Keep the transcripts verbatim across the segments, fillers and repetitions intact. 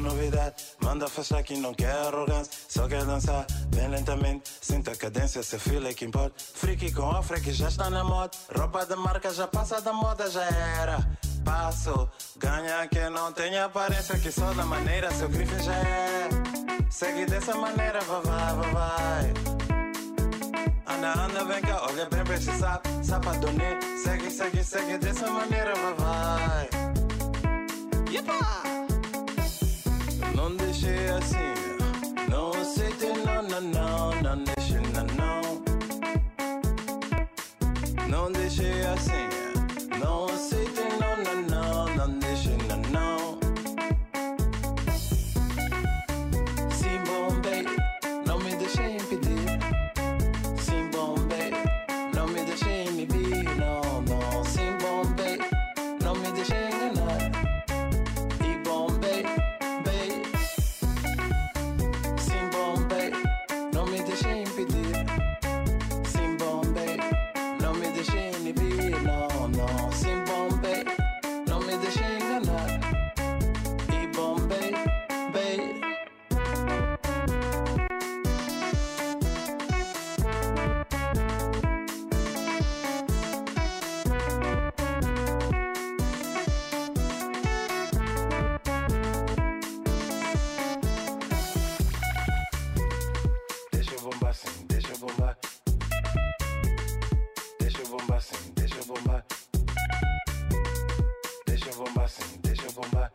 novidade. Manda fechar que não quer arrogância. Só quer dançar bem lentamente. Sinta a cadência, seu filho é que importa. Freaky com afro que já está na moda. Roupa de marca já passa da moda, já era. Passo, ganha quem não tem aparência. Que só da maneira seu grife já é. Segue dessa maneira, vai, vai, vai, vai. Anda, anda, vem cá, olha bem pra esse sapo. Sapadone, segue, segue, segue dessa maneira, vai, vai. Yepa! Não deixe assim, não aceite, não, não, não, não deixe, não, não. Não deixe assim, não aceite, não, não, não, não deixe, não, não. Sim, Bombay, não me deixe impedir. Sim, Bombay, não me deixe me vir, não, não. Sim, Bombay, não me deixe enganar. E Bombay, Bay. Sim, Bombay, não me deixe impedir. Sim, Bombay, não me deixe me vir, não, não. Sim, Bombay, não me deixe enganar. E Bombay, Bay. Deixa eu bombar sim, deixa eu bombar. Deixa eu bombar sim, deixa eu bombar. Deixa eu bombar sim, deixa eu bombar.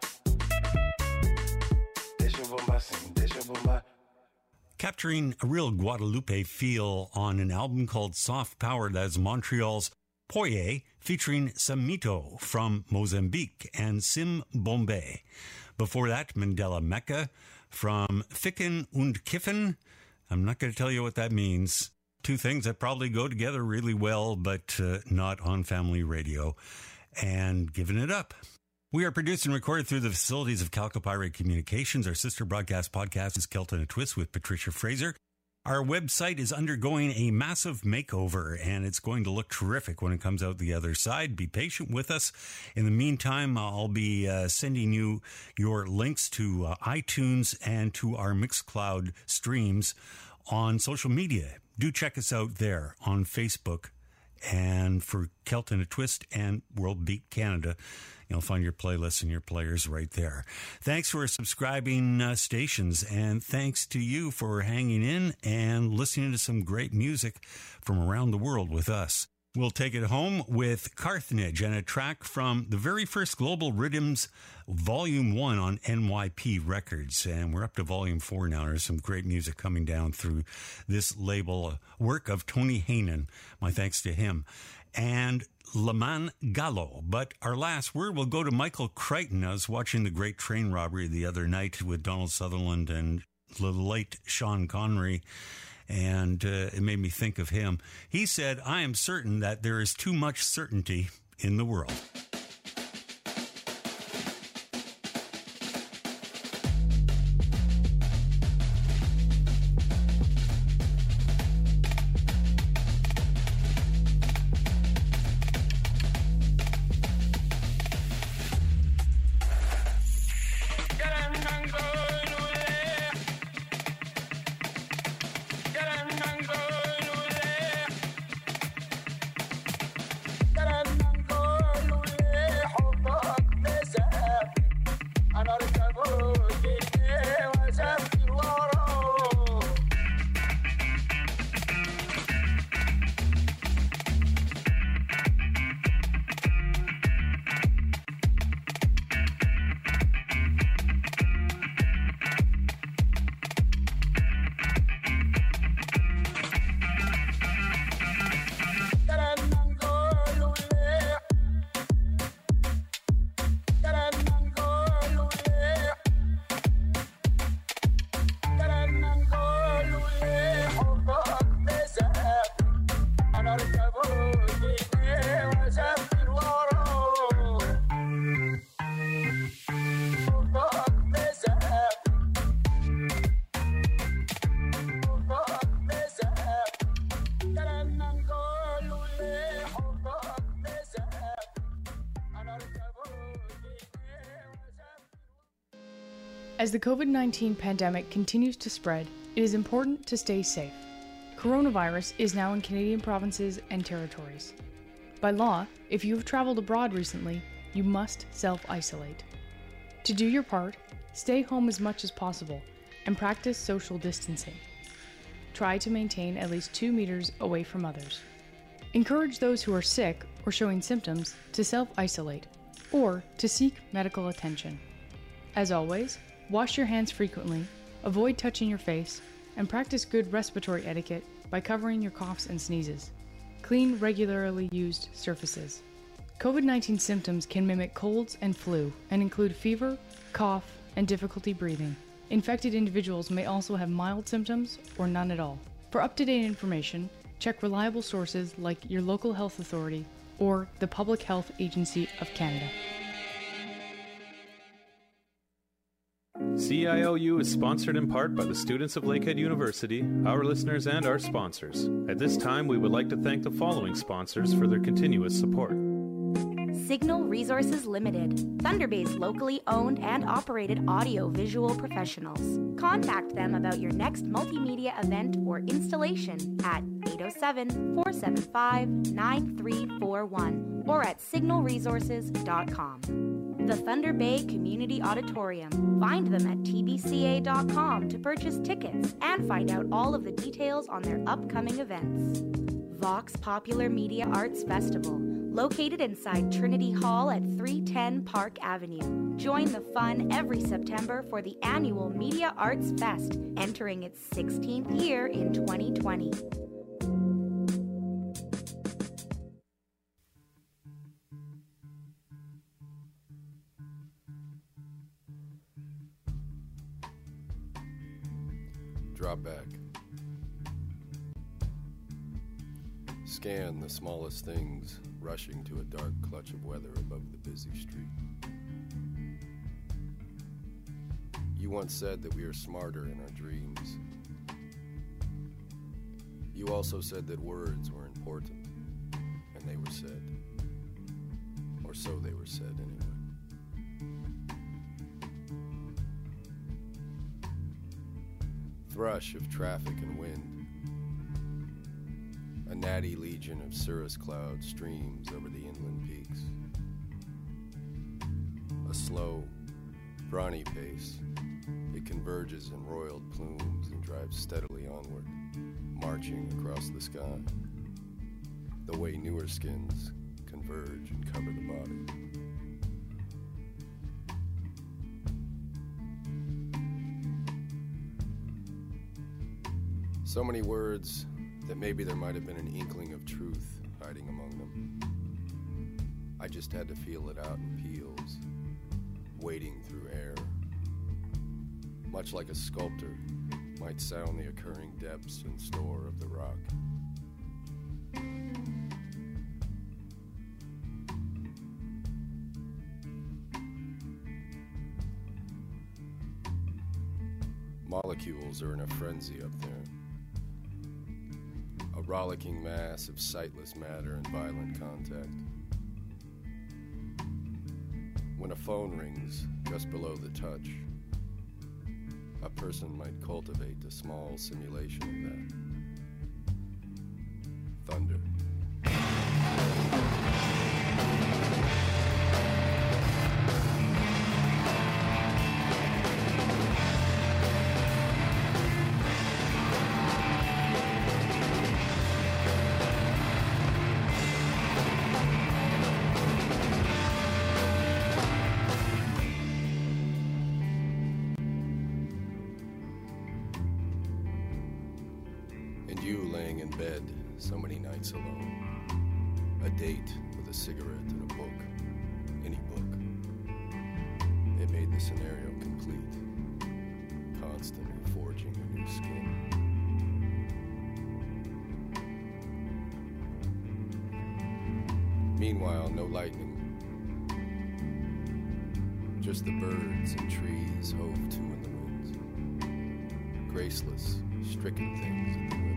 Deixa eu bombar sim, deixa eu bombar. Capturing a real Guadalupe feel on an album called Soft Power, that's Montreal's Poye, featuring Samito from Mozambique and Sim Bombay. Before that, Mandela Mecca from Ficken und Kiffen. I'm not going to tell you what that means. Two things that probably go together really well, but uh, not on family radio. And Giving It Up. We are produced and recorded through the facilities of Calcopyrate Communications. Our sister broadcast podcast is Kelton and a Twist with Patricia Fraser. Our website is undergoing a massive makeover, and it's going to look terrific when it comes out the other side. Be patient with us. In the meantime, I'll be uh, sending you your links to uh, iTunes and to our Mixcloud streams on social media. Do check us out there on Facebook. And for Kelton a Twist and World Beat Canada, you'll find your playlists and your players right there. Thanks for subscribing uh, stations, and thanks to you for hanging in and listening to some great music from around the world with us. We'll take it home with Carthage and a track from the very first Global Rhythms Volume one on N Y P Records. And we're up to Volume four now. There's some great music coming down through this label, a work of Tony Haynen. My thanks to him. And Laman Gallo. But our last word will go to Michael Crichton. I was watching The Great Train Robbery the other night with Donald Sutherland and the late Sean Connery. And uh, it made me think of him. He said, I am certain that there is too much certainty in the world. Get As the covid nineteen pandemic continues to spread, it is important to stay safe. Coronavirus is now in Canadian provinces and territories. By law, if you have traveled abroad recently, you must self-isolate. To do your part, stay home as much as possible and practice social distancing. Try to maintain at least two meters away from others. Encourage those who are sick or showing symptoms to self-isolate or to seek medical attention. As always, wash your hands frequently, avoid touching your face, and practice good respiratory etiquette by covering your coughs and sneezes. Clean regularly used surfaces. covid nineteen symptoms can mimic colds and flu and include fever, cough, and difficulty breathing. Infected individuals may also have mild symptoms or none at all. For up-to-date information, check reliable sources like your local health authority or the Public Health Agency of Canada. C I O U is sponsored in part by the students of Lakehead University, our listeners, and our sponsors. At this time, we would like to thank the following sponsors for their continuous support. Signal Resources Limited, Thunder Bay's locally owned and operated audio-visual professionals. Contact them about your next multimedia event or installation at eight oh seven, four seven five, nine three four one or at signal resources dot com. The Thunder Bay Community Auditorium. Find them at t b c a dot com to purchase tickets and find out all of the details on their upcoming events. Vox Popular Media Arts Festival, located inside Trinity Hall at three ten Park Avenue. Join the fun every September for the annual Media Arts Fest, entering its sixteenth year in twenty twenty. Drop back. Scan the smallest things rushing to a dark clutch of weather above the busy street. You once said that we are smarter in our dreams. You also said that words were important, and they were said. Or so they were said, anyway. Thrush of traffic and wind. A natty legion of cirrus cloud streams over the inland peaks. A slow, brawny pace, it converges in roiled plumes and drives steadily onward, marching across the sky, the way newer skins converge and cover the body. So many words that maybe there might have been an inkling of truth hiding among them. I just had to feel it out in peals, wading through air. Much like a sculptor might sound the occurring depths and store of the rock. Molecules are in a frenzy up there. A rollicking mass of sightless matter in violent contact. When a phone rings just below the touch, a person might cultivate a small simulation of that. Thunder. You laying in bed so many nights alone. A date with a cigarette and a book. Any book. It made the scenario complete. Constantly forging a new skin. Meanwhile, no lightning. Just the birds and trees hove to in the winds. Graceless, stricken things at the whip.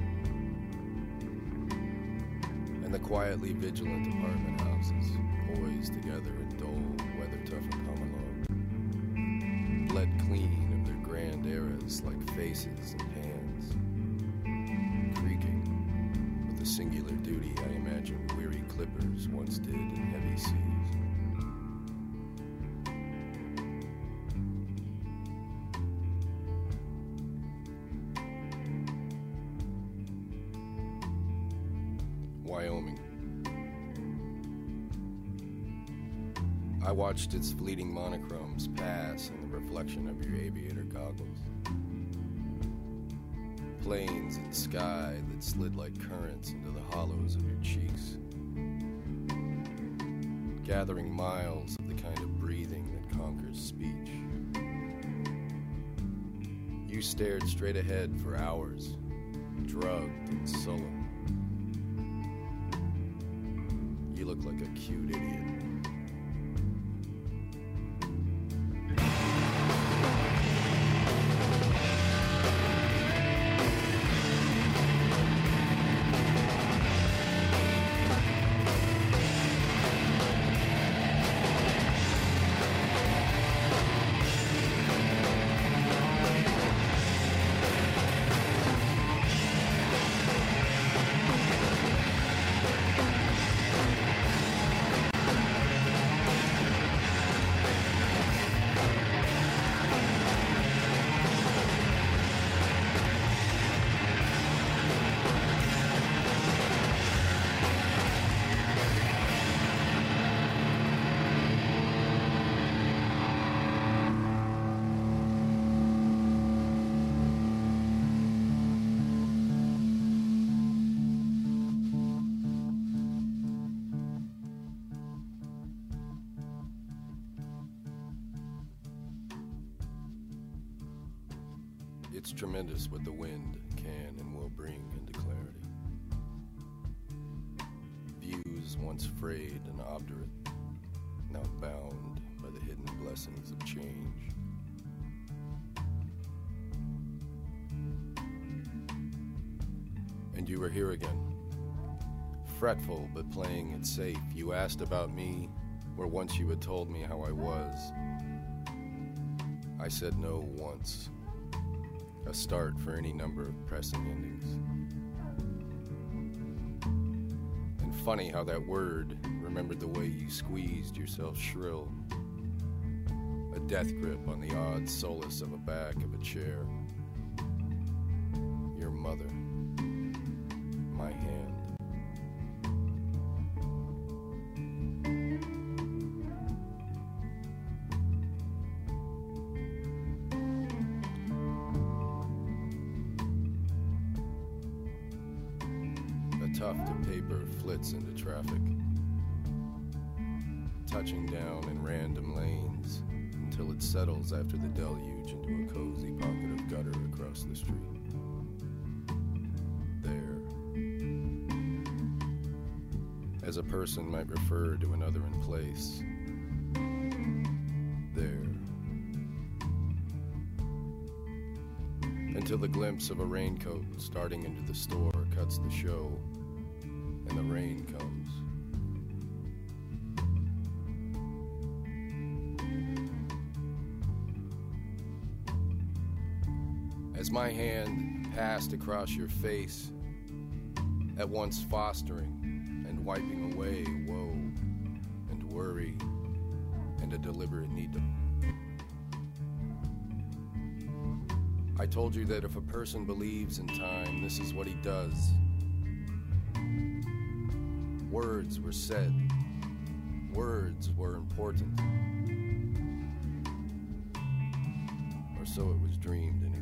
And the quietly vigilant apartment houses, poised together in dull, weather-toughened homologue. bled clean of their grand eras like faces and hands, creaking with the singular duty I imagine weary clippers once did in heavy seas. Wyoming. I watched its fleeting monochromes pass in the reflection of your aviator goggles. Plains and sky that slid like currents into the hollows of your cheeks. Gathering miles of the kind of breathing that conquers speech. You stared straight ahead for hours, drugged and sullen. You look like a cute idiot. It's tremendous what the wind can and will bring into clarity. Views once frayed and obdurate, now bound by the hidden blessings of change. And you were here again, fretful but playing it safe. You asked about me where once you had told me how I was. I said no once. A start for any number of pressing endings. And funny how that word remembered the way you squeezed yourself shrill. A death grip on the odd solace of a back of a chair. Your mother. My hand. Tuft of paper flits into traffic, touching down in random lanes until it settles after the deluge into a cozy pocket of gutter across the street. There. As a person might refer to another in place. There. Until the glimpse of a raincoat starting into the store cuts the show. And the rain comes. As my hand passed across your face, at once fostering and wiping away woe and worry and a deliberate need to. I told you that if a person believes in time, this is what he does. Words were said. Words were important. Or so it was dreamed anyway.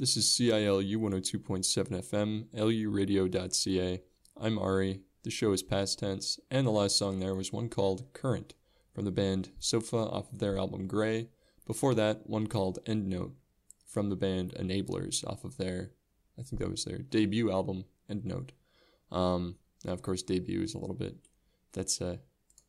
This is C I L U one oh two point seven F M, L U radio dot C A. I'm Ari. The show is past tense, and the last song there was one called Current from the band Sofa off of their album Grey. Before that, one called End Note from the band Enablers off of their, I think that was their debut album, End Note. Um, now, of course, debut is a little bit, that's uh,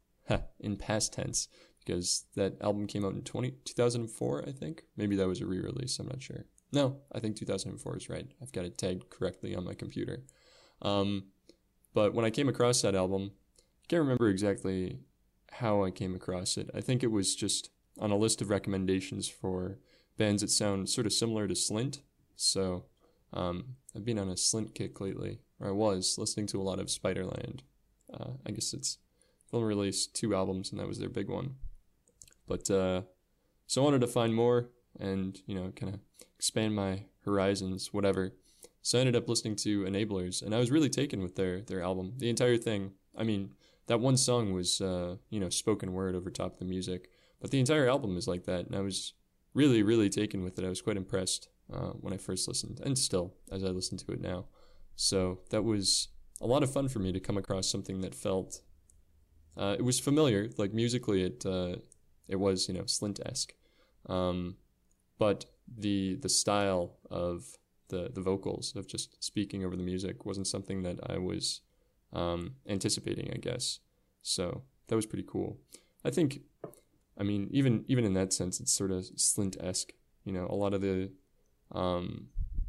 in past tense, because that album came out in twenty, two thousand four, I think. Maybe that was a re-release, I'm not sure. No, I think two thousand four is right. I've got it tagged correctly on my computer. Um, but when I came across that album, I can't remember exactly how I came across it. I think it was just on a list of recommendations for bands that sound sort of similar to Slint. So um, I've been on a Slint kick lately, or I was, listening to a lot of Spiderland. Uh, I guess it's only released two albums, and that was their big one. But uh, so I wanted to find more and, you know, kind of expand my horizons, whatever. So I ended up listening to Enablers, and I was really taken with their their album. The entire thing, I mean, that one song was, uh, you know, spoken word over top of the music, but the entire album is like that, and I was really, really taken with it. I was quite impressed uh, when I first listened, and still, as I listen to it now. So that was a lot of fun for me to come across something that felt, uh, it was familiar, like musically it uh, it was, you know, Slint-esque. Um, but the the style of the, the vocals, of just speaking over the music, wasn't something that I was um, anticipating, I guess. So that was pretty cool. I think, I mean, even even in that sense, it's sort of Slint-esque. You know, a lot of the, um,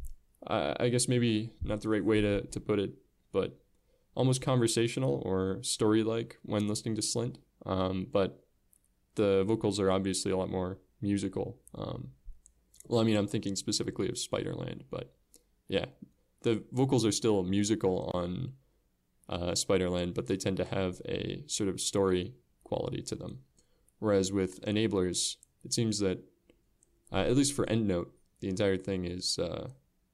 I, I guess maybe not the right way to, to put it, but almost conversational or story-like when listening to Slint. Um, but the vocals are obviously a lot more musical. Um, well, I mean, I'm thinking specifically of Spiderland, but yeah, the vocals are still musical on uh, Spiderland, but they tend to have a sort of story quality to them. Whereas with Enablers, it seems that, uh, at least for End Note, the entire thing is, uh,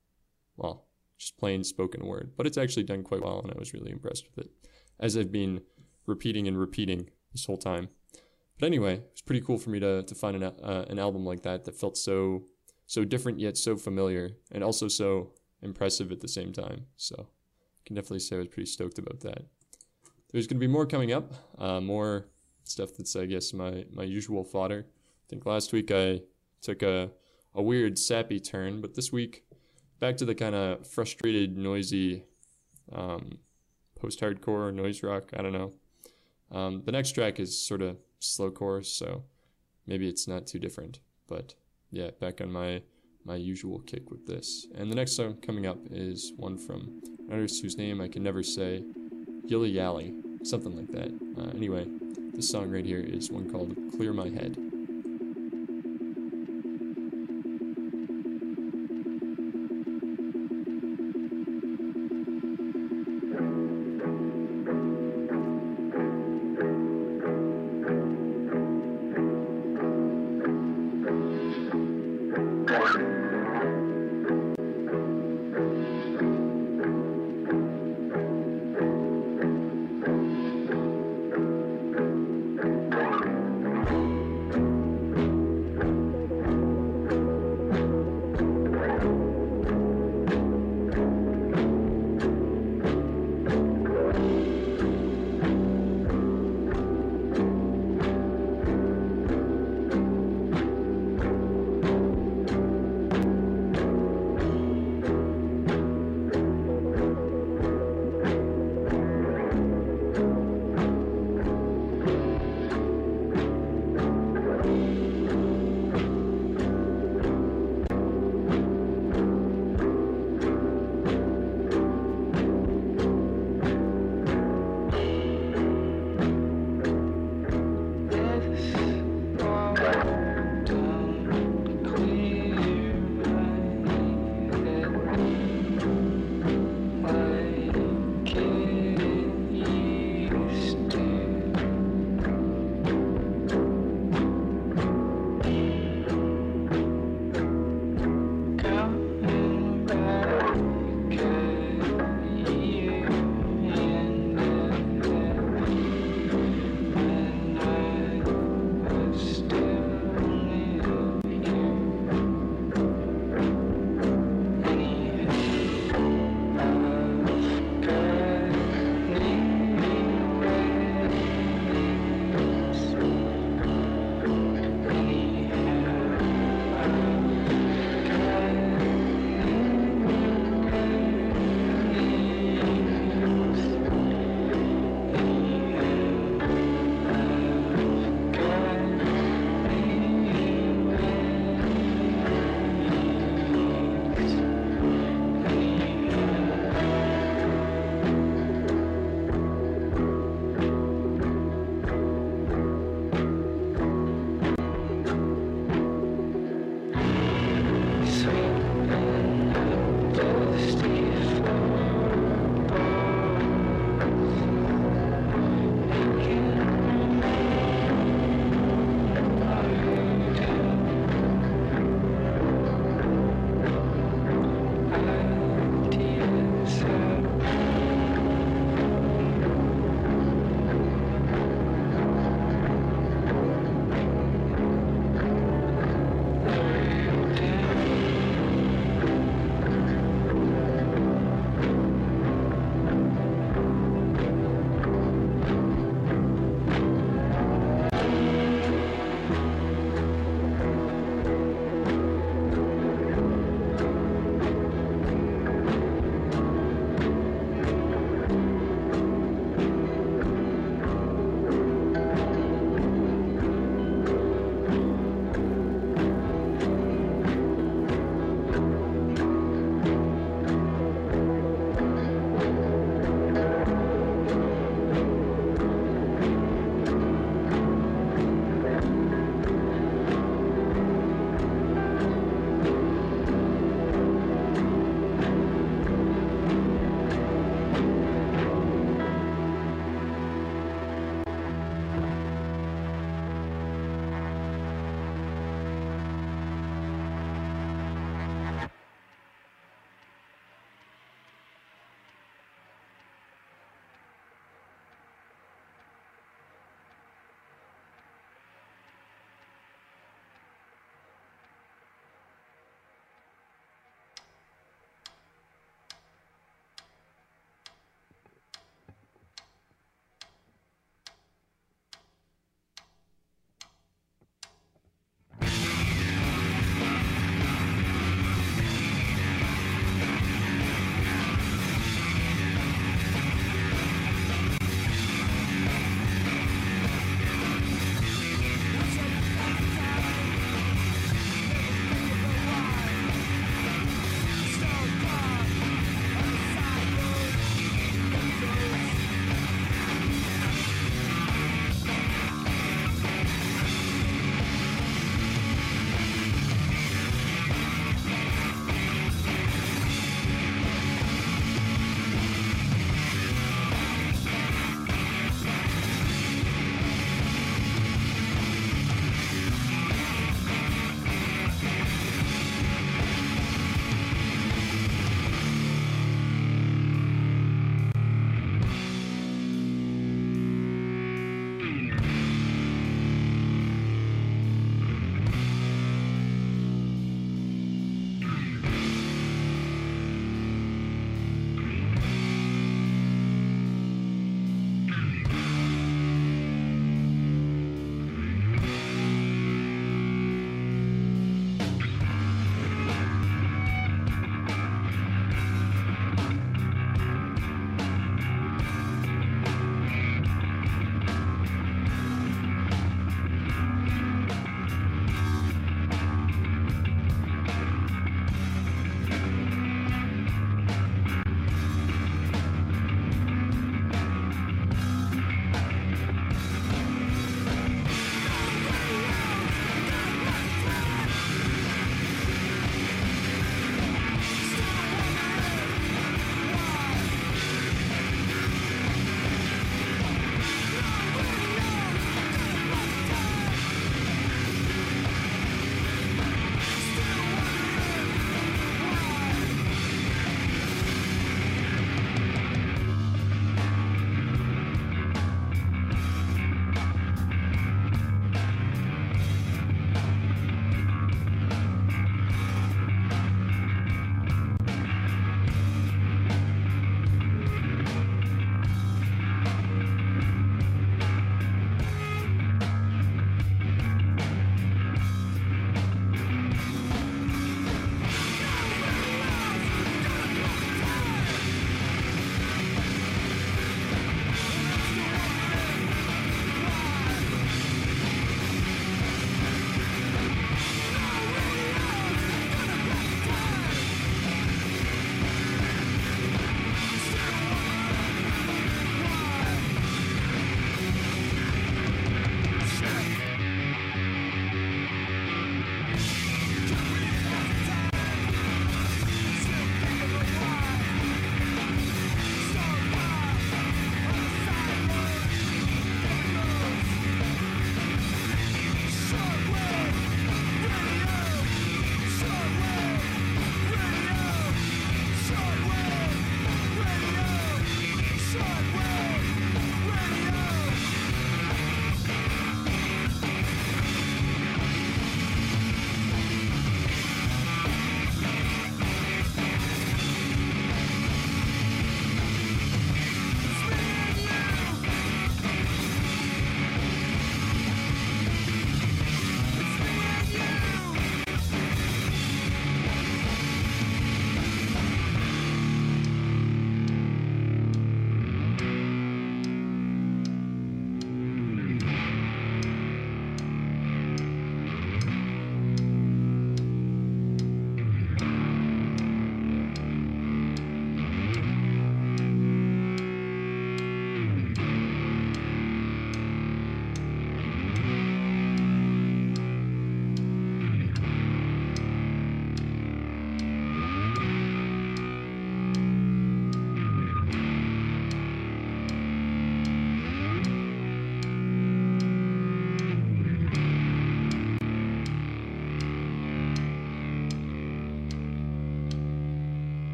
well, just plain spoken word. But it's actually done quite well, and I was really impressed with it, as I've been repeating and repeating this whole time. But anyway, it was pretty cool for me to to find an uh, an album like that that felt so so different yet so familiar, and also so impressive at the same time. So I can definitely say I was pretty stoked about that. There's going to be more coming up, uh, more stuff that's, I guess, my, my usual fodder. I think last week I took a, a weird sappy turn, but this week, back to the kind of frustrated, noisy, um, post-hardcore, noise rock, I don't know. Um, the next track is sort of slowcore, so maybe it's not too different. But yeah, back on my my usual kick with this. And the next song coming up is one from an artist whose name I can never say, Yilly Yally, something like that. Uh, anyway, this song right here is one called Clear My Head.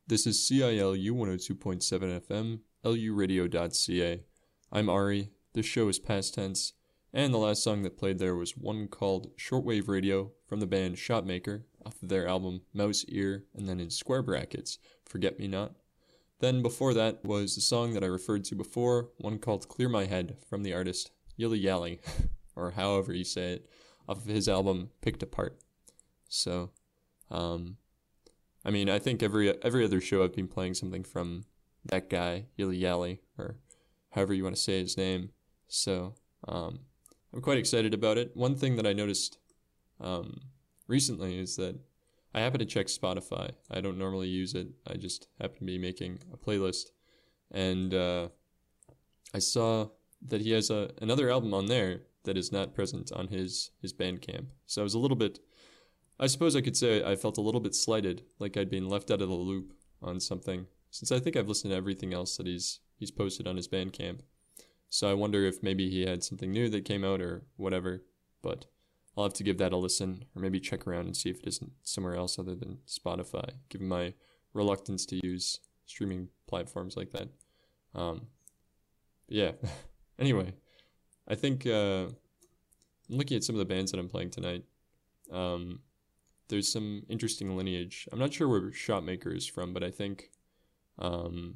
This is C I L U one oh two point seven F M, L U radio dot C A. I'm Ari, this show is past tense, and the last song that played there was one called Shortwave Radio from the band Shotmaker, off of their album Mouse Ear, and then in square brackets, Forget Me Not. Then before that was the song that I referred to before, one called Clear My Head from the artist Yili Yali, or however you say it, off of his album Picked Apart. So, um, I mean, I think every every other show I've been playing something from that guy, Yili Yali, or however you want to say his name. So, um, I'm quite excited about it. One thing that I noticed um, recently is that I happen to check Spotify. I don't normally use it. I just happen to be making a playlist. And uh, I saw that he has a, another album on there that is not present on his, his Bandcamp. So I was a little bit, I suppose I could say I felt a little bit slighted, like I'd been left out of the loop on something, since I think I've listened to everything else that he's he's posted on his Bandcamp. So I wonder if maybe he had something new that came out or whatever, but I'll have to give that a listen, or maybe check around and see if it isn't somewhere else other than Spotify, given my reluctance to use streaming platforms like that. Um, yeah, anyway, I think uh, I'm looking at some of the bands that I'm playing tonight. Um, there's some interesting lineage. I'm not sure where Shotmaker is from, but I think um,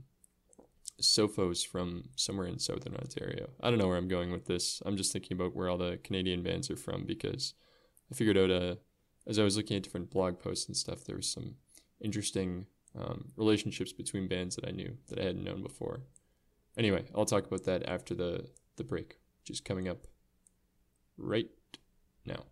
Sofo's from somewhere in southern Ontario. I don't know where I'm going with this. I'm just thinking about where all the Canadian bands are from, because I figured out, uh, as I was looking at different blog posts and stuff, there was some interesting um, relationships between bands that I knew that I hadn't known before. Anyway, I'll talk about that after the, the break, which is coming up right now.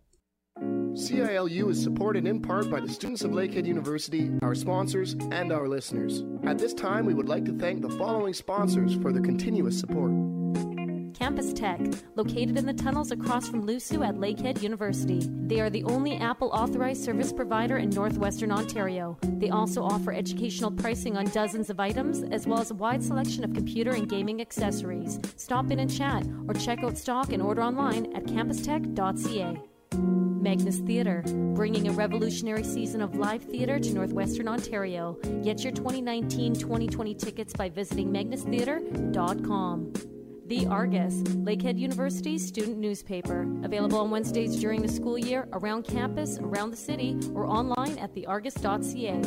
C I L U is supported in part by the students of Lakehead University, our sponsors, and our listeners. At this time, we would like to thank the following sponsors for their continuous support. Campus Tech, located in the tunnels across from Lusu at Lakehead University. They are the only Apple authorized service provider in northwestern Ontario. They also offer educational pricing on dozens of items, as well as a wide selection of computer and gaming accessories. Stop in and chat, or check out stock and order online at campus tech dot c a. Magnus Theatre, bringing a revolutionary season of live theatre to northwestern Ontario. Get your twenty nineteen twenty twenty tickets by visiting magnus theatre dot com. The Argus, Lakehead University's student newspaper, available on Wednesdays during the school year, around campus, around the city, or online at the argus dot c a.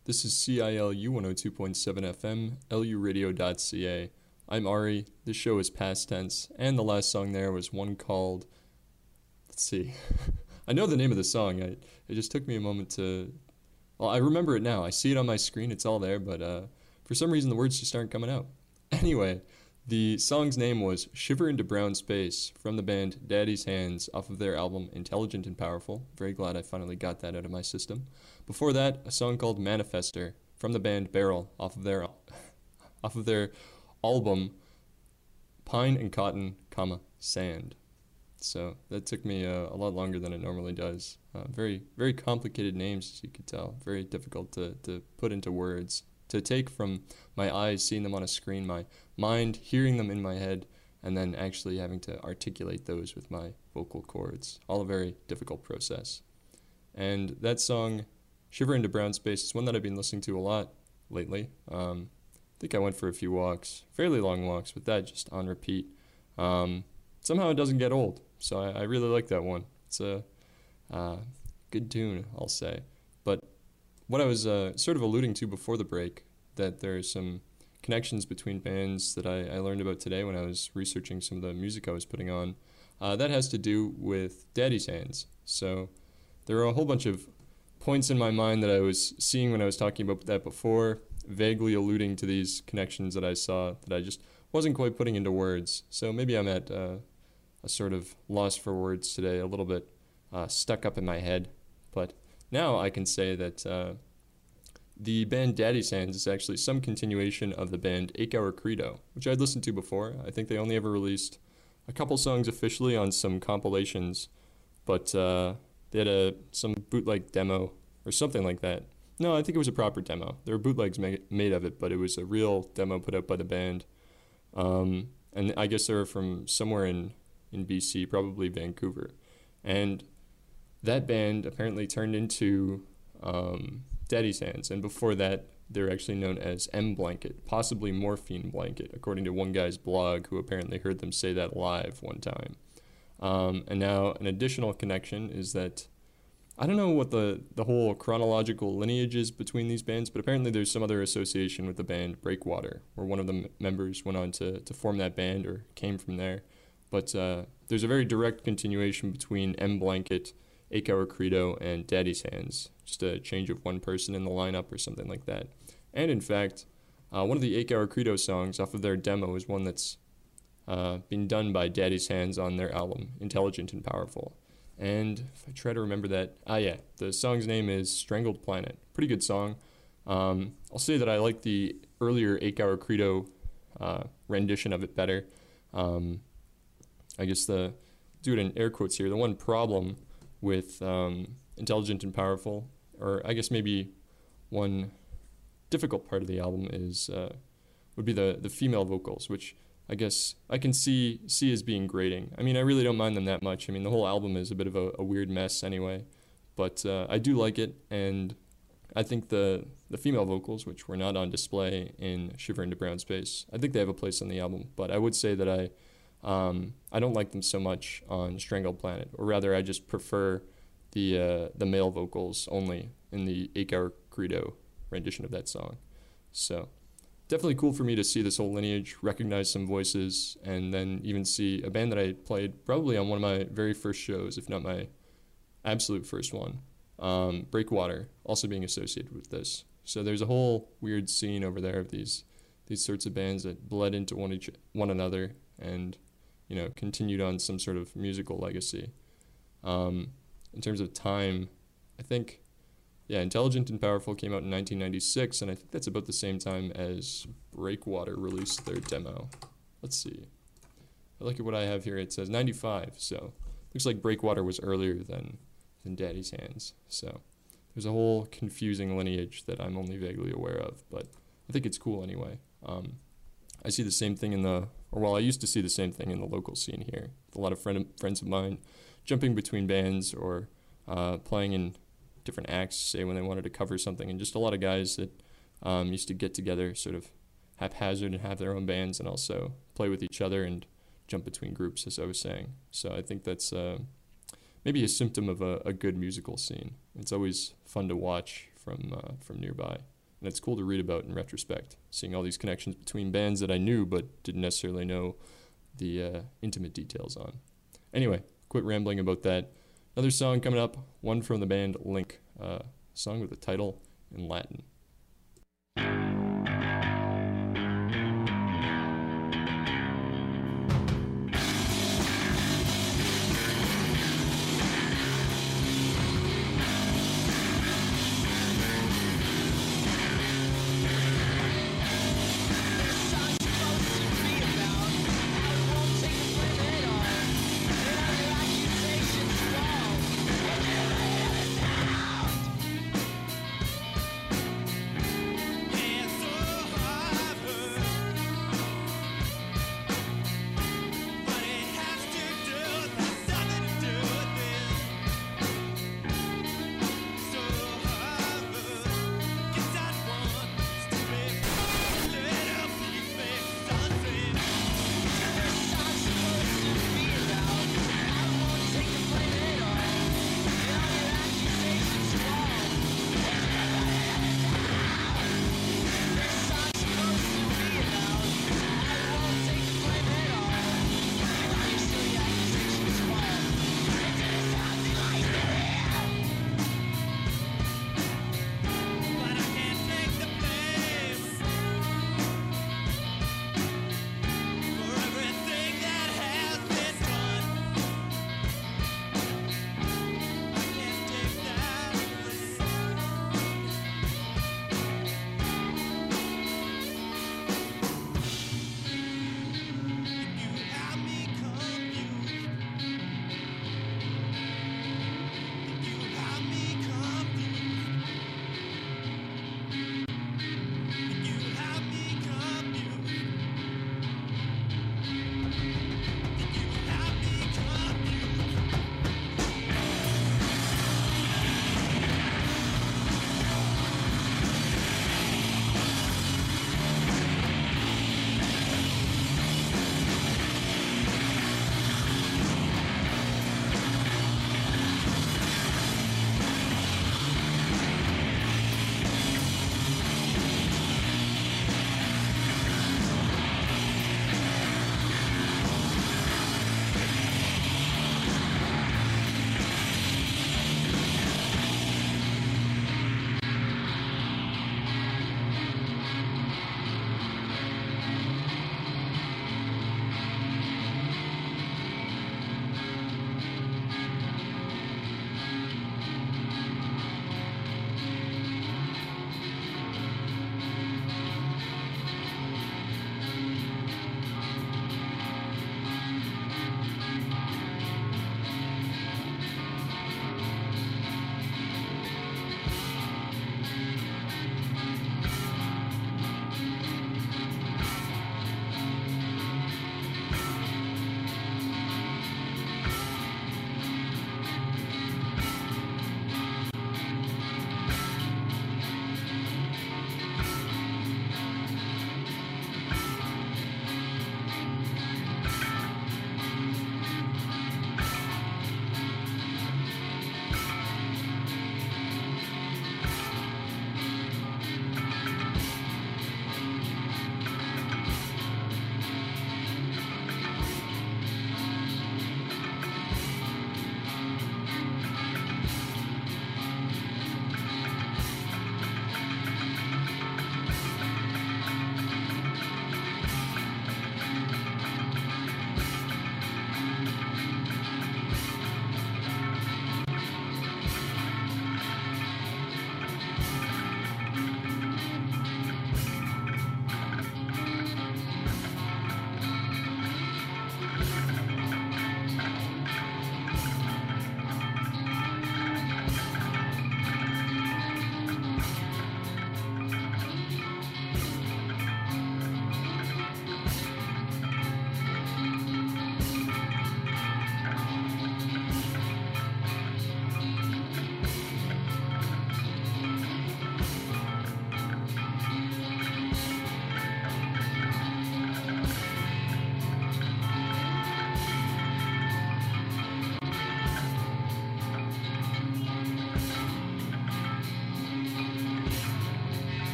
This is C I L U one oh two point seven F M, L U radio dot C A. I'm Ari. This show is past tense, and the last song there was one called, let's see, I know the name of the song. I, it just took me a moment to, well, I remember it now. I see it on my screen. It's all there, but uh, for some reason the words just aren't coming out. Anyway, the song's name was Shiver into Brown Space from the band Daddy's Hands off of their album Intelligent and Powerful. Very glad I finally got that out of my system. Before that, a song called Manifester from the band Barrel off of their off of their album Pine and Cotton, comma, Sand. So that took me uh, a lot longer than it normally does. Uh, very, very complicated names, as you could tell. Very difficult to, to put into words. To take from my eyes, seeing them on a screen, my mind, hearing them in my head, and then actually having to articulate those with my vocal cords. All a very difficult process. And that song, Shiver into Brown Space, is one that I've been listening to a lot lately. Um, I think I went for a few walks, fairly long walks, with that just on repeat. Um, somehow it doesn't get old, so I, I really like that one. It's a uh, good tune, I'll say. But what I was uh, sort of alluding to before the break, that there are some connections between bands that I, I learned about today when I was researching some of the music I was putting on, uh, that has to do with Daddy's Hands. So there are a whole bunch of points in my mind that I was seeing when I was talking about that before, vaguely alluding to these connections that I saw that I just wasn't quite putting into words. So maybe I'm at uh, a sort of loss for words today, a little bit uh, stuck up in my head. But now I can say that uh, the band Daddy's Hands is actually some continuation of the band eight hour Credo, which I'd listened to before. I think they only ever released a couple songs officially on some compilations, but uh, they had a some bootleg demo or something like that. No, I think it was a proper demo. There were bootlegs ma- made of it, but it was a real demo put out by the band. Um, and I guess they were from somewhere in, in B C, probably Vancouver. And that band apparently turned into um, Daddy's Hands, and before that, they were actually known as M Blanket, possibly Morphine Blanket, according to one guy's blog who apparently heard them say that live one time. Um, and now an additional connection is that I don't know what the, the whole chronological lineage is between these bands, but apparently there's some other association with the band Breakwater, where one of the m- members went on to, to form that band or came from there. But uh, there's a very direct continuation between M Blanket, eight hour Credo, and Daddy's Hands. Just a change of one person in the lineup or something like that. And in fact, uh, one of the eight hour Credo songs off of their demo is one that's uh, been done by Daddy's Hands on their album, Intelligent and Powerful. And if I try to remember that, ah yeah, the song's name is Strangled Planet. Pretty good song. Um, I'll say that I like the earlier eight hour Credo uh, rendition of it better. Um, I guess the, do it in air quotes here, the one problem with um, Intelligent and Powerful, or I guess maybe one difficult part of the album is uh, would be the, the female vocals, which I guess I can see see as being grating. I mean, I really don't mind them that much. I mean, the whole album is a bit of a, a weird mess anyway, but uh, I do like it, and I think the the female vocals, which were not on display in Shiver into Brown Space, I think they have a place on the album, but I would say that I um, I don't like them so much on Strangled Planet, or rather I just prefer the uh, the male vocals only in the eight hour Credo rendition of that song. So definitely cool for me to see this whole lineage, recognize some voices, and then even see a band that I played probably on one of my very first shows, if not my absolute first one, um, Breakwater, also being associated with this. So there's a whole weird scene over there of these these sorts of bands that bled into one each one another and, you know, continued on some sort of musical legacy. Um, in terms of time, I think, yeah, Intelligent and Powerful came out in nineteen ninety-six, and I think that's about the same time as Breakwater released their demo. Let's see. I look at what I have here. It says ninety-five, so looks like Breakwater was earlier than, than Daddy's Hands. So there's a whole confusing lineage that I'm only vaguely aware of, but I think it's cool anyway. Um, I see the same thing in the, or well, I used to see the same thing in the local scene here. With a lot of friend, friends of mine jumping between bands or uh, playing in different acts, say when they wanted to cover something, and just a lot of guys that um, used to get together sort of haphazard and have their own bands and also play with each other and jump between groups, as I was saying. So I think that's uh, maybe a symptom of a, a good musical scene. It's always fun to watch from uh, from nearby. And it's cool to read about in retrospect, seeing all these connections between bands that I knew but didn't necessarily know the uh, intimate details on. Anyway, quit rambling about that. Another song coming up, one from the band Link, a uh, song with a title in Latin.